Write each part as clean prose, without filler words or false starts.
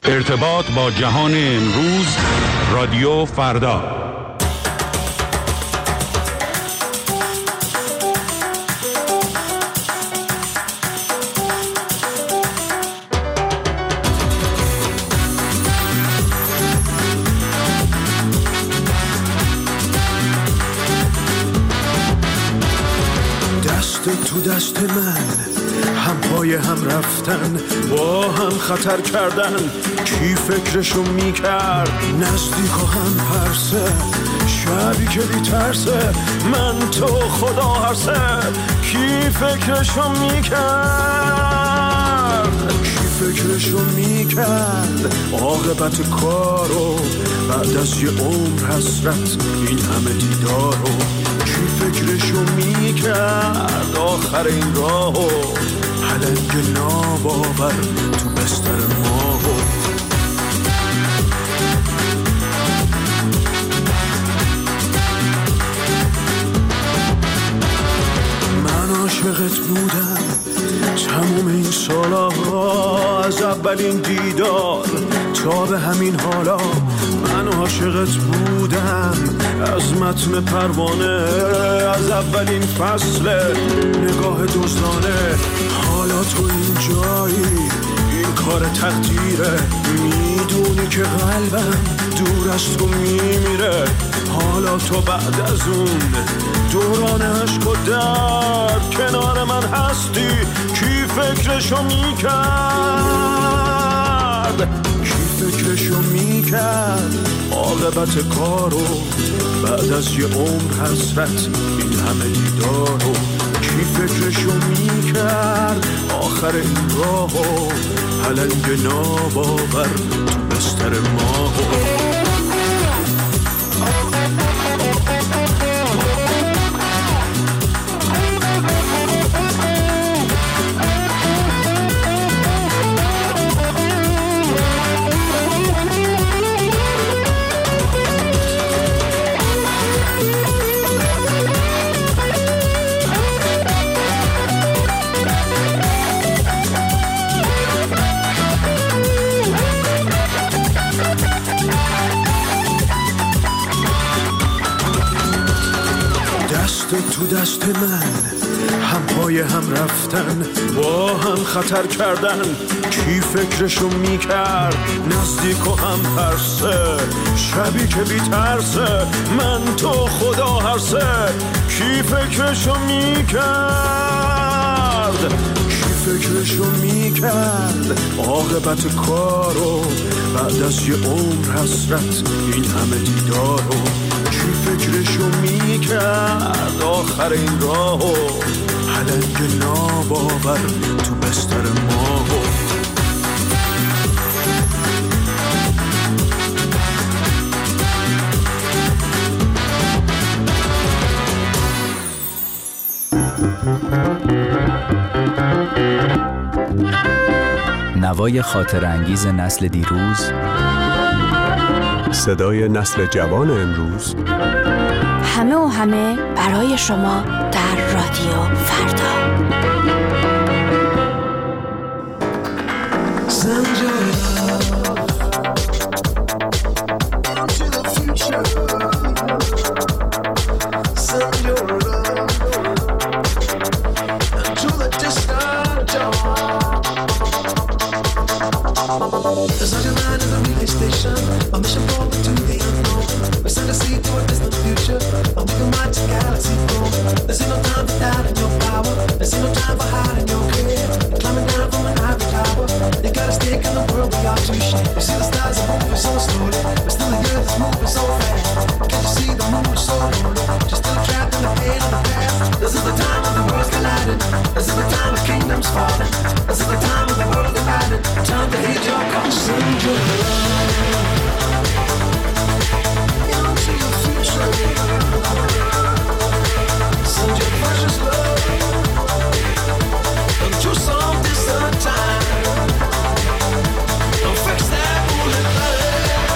ارتباط با جهان امروز، رادیو فردا. دست تو دست من، هم پای هم رفتن، با هم خطر کردن. کی فکرشو میکرد نزدیک و هم پرسه، شبی که بی ترسه، من تو خدا هرسه. کی فکرشو میکرد، کی فکرشو میکرد عاقبت کارو، بعد از یه عمر حسرت این همه دیدارو. کی فکرشو میکرد آخر این راهو، پلنگ ناباور تو بستر ماهو. من عاشقت بودم تموم این سالا، از اولین دیدار تا به همین حالا. من عاشقت بودم از متن پروانه، از اولین فصل نگاه دزدانه. حالا تو این جایی، این کار تقدیره، میدونی که قلبم دور از تو میمیره. حالا تو بعد از اون دوران عشق و درد کنار من هستی. کی فکرشو میکرد، کی فکرشو میکرد عاقبت کارو، بعد از یه عمر حسرت این همه دیدارو. کی فکرشو میکرد آخر این راهو، پلنگ ناباور تو بستر ماهو. تو دست من، هم پای هم رفتن، با هم خطر کردن. کی فکرشو میکرد نزدیک و هم پرسه، شبی که بی ترسه، من تو خدا هرسه. کی فکرشو میکرد، کی فکرشو میکرد عاقبت کارو، بعد از یه عمر حسرت این همه دیدارو. کی فکرشو میکرد آخر این راهو، پلنگ ناباور تو بستر ماهو. نوای خاطرانگیز نسل دیروز، صدای نسل جوان امروز. همه و همه برای شما در رادیو فردا. Fix that bullet,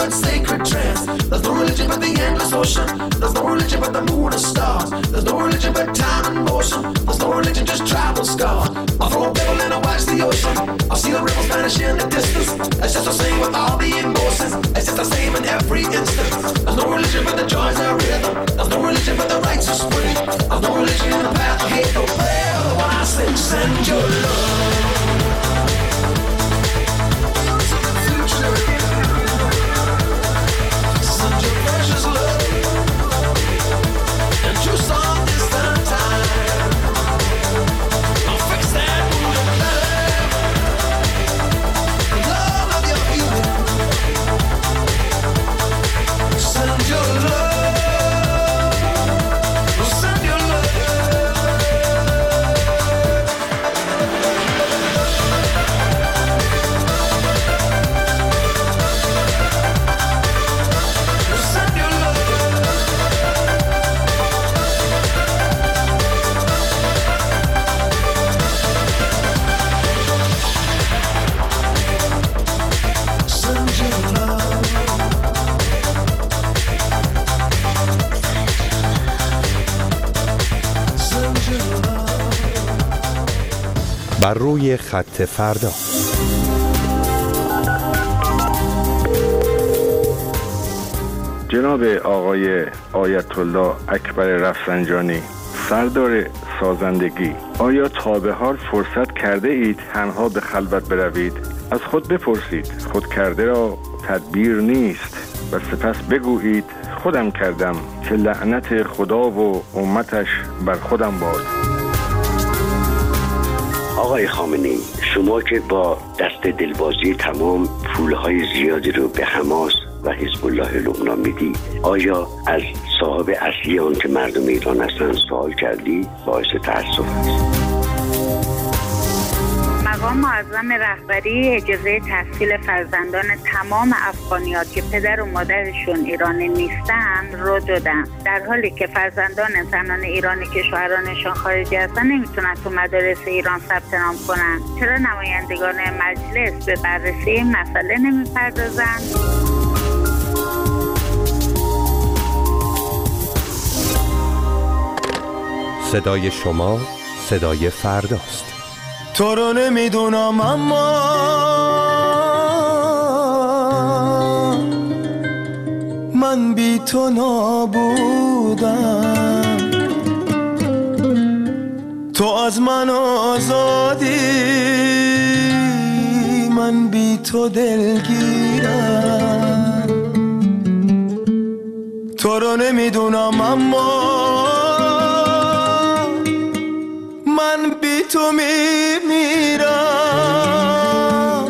but sacred trance. There's no religion but the endless ocean. There's no religion but the moon and stars. There's no religion but time and motion. There's no religion, just travel scars. I'll throw a pebble and I'll watch the ocean. I'll see the ripples vanish in the distance. It's just the same with all the emotions. It's just the same in every instant. There's no religion but the joys of rhythm. There's no religion but the rites of spring. There's no religion in the path of hate, no prayer. When I sing, send your love. بر روی خط فردا. جناب آقای آیت الله اکبر رفسنجانی، سردار سازندگی، آیا تا به حال فرصت کرده اید تنها به خلوت بروید؟ از خود بپرسید، خود کرده را تدبیر نیست، و سپس بگویید خودم کردم که لعنت خدا و امتش بر خودم باد. آقای خامنه‌ای، شما که با دست دلبازی تمام پولهای زیادی رو به حماس و حزب الله لبنان میدی، آیا از صاحب اصلی آن که مردم ایران هستند سوال کردی؟ باعث تأسف است. مقام معظم رهبری اجازه تحصیل فرزندان تمام افغانیات که پدر و مادرشون ایرانی نیستن رو دادن، در حالی که فرزندان زنان ایرانی که شوهرانشون خارجی هستن نمیتونن تو مدارس ایران ثبت نام کنن. چرا نمایندگان مجلس به بررسی این مسئله نمیپردازن؟ صدای شما صدای فرداست. تو رو نمیدونم اما من بی تو نابودم، تو از من آزادی من بی تو دلگیرم. تو رو نمیدونم اما من بی تو میمیرم.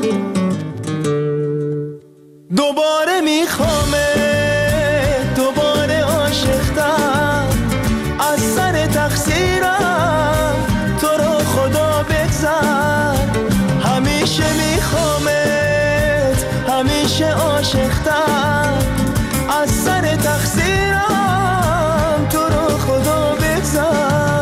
دوباره میخوامه، دوباره عاشقتم، از سر تقصیرم تو رو خدا بگذر. همیشه میخوامت، همیشه عاشقتم، از سر تقصیرم تو رو خدا بگذر.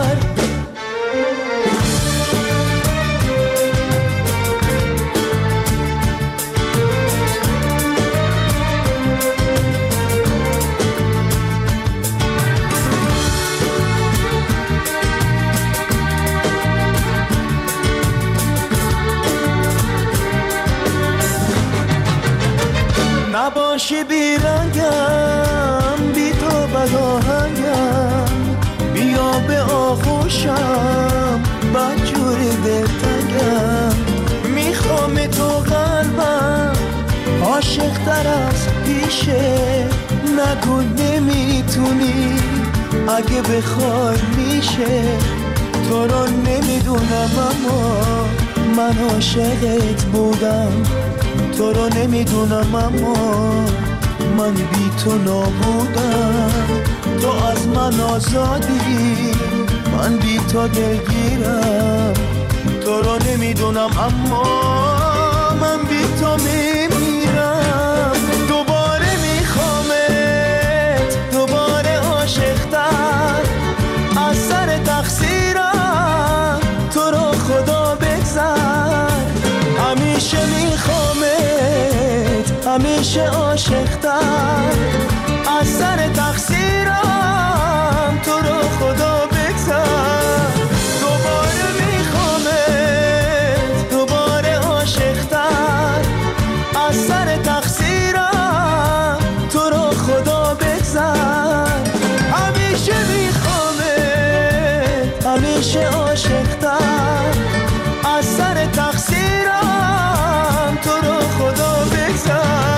نباشی بیرنگم، بی تو بداهنگم، بیا به آغوشم بدجور دلتنگم. میخوام تو قلبم عاشق تر از پیشه، نگو نمیتونی اگه بخوای میشه. تو رو نمیدونم اما من عاشقت بودم، تو رو نمیدونم اما من بی تو نابودم. تو از من آزادی من بی تو دلگیرم. تو رو نمیدونم اما من بی تو میمیرم. دوباره میخوامت، دوباره عاشقتر، از سر تقصیرم تو رو خدا بگذر. همیشه میخوامت، همیشه عاشق‌تر از سر تقصیرم تو رو خدا بگذر دوباره میخوامت دوباره عاشق‌تر از سر تقصیرم تو رو خدا بگذر همیشه میخوامت همیشه عاشق‌تر از سر تقصیرم تو رو خدا بگذر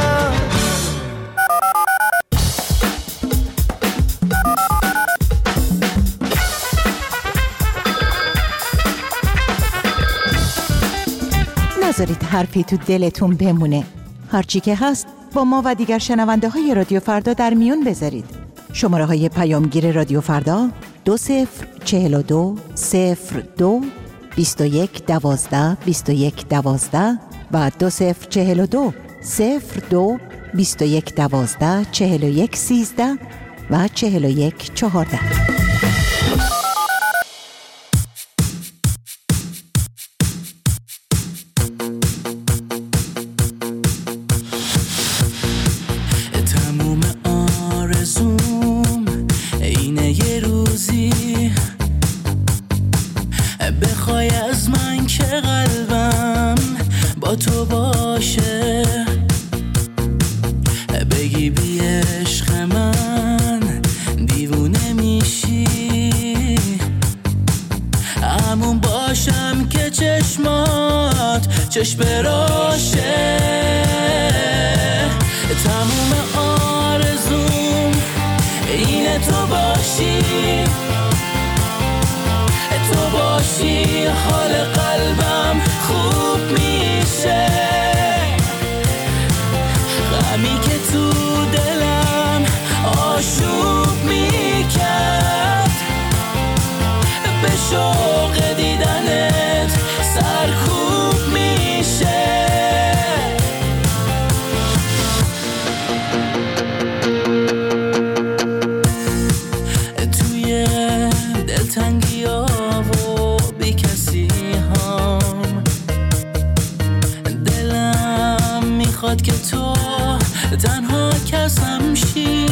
نذارید حرفی تو دلتون بمونه. هرچی که هست با ما و دیگر شنونده های رادیو فردا در میون بذارید. شماره های پیامگیر رادیو فردا 2042 02 21 12 21 12 و 2042 02 21 12 41 13 و 41 14. بخوای از من که قلبم با تو باشه بگی بی عشق من دیوونه میشی همون باشم که چشمات چشم راشه تموم آرزوم اینه تو باشی تو باشی حال قلبم خوب میشه غمی که تو دلم آشوب میکرد به شوق دیدنت سرکوب میشه توی دلتنگی ها که تو تنها کسم شی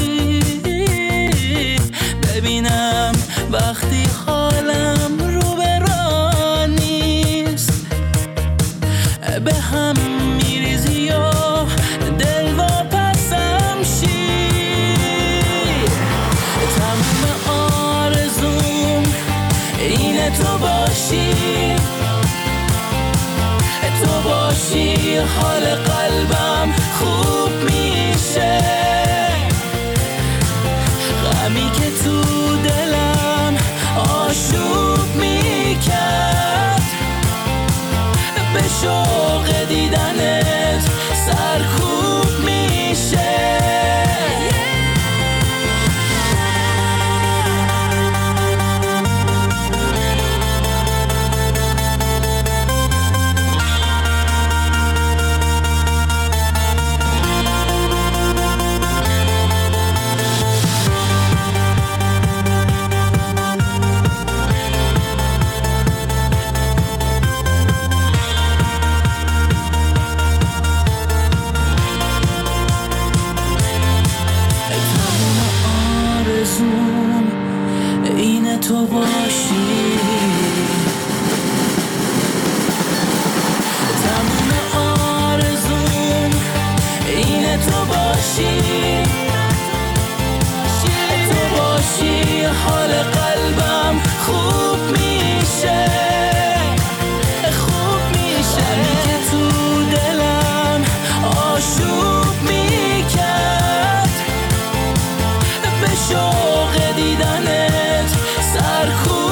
ببینم وقتی حالم رو به راه نیست به هم میریزی و دل واپسم شی تمام آرزوم اینه تو باشی تو باشی حال قلبم خوب میشه غمی که تو دلم آشوب میکرد به شوق دیدنت سرکوب میشه تو باشی تمام آرزوم اینه تو باشی تو باشی حال قلبم خوب میشه خوب میشه که تو دلم آشوب میکرد به شوق دیدنت سرکوب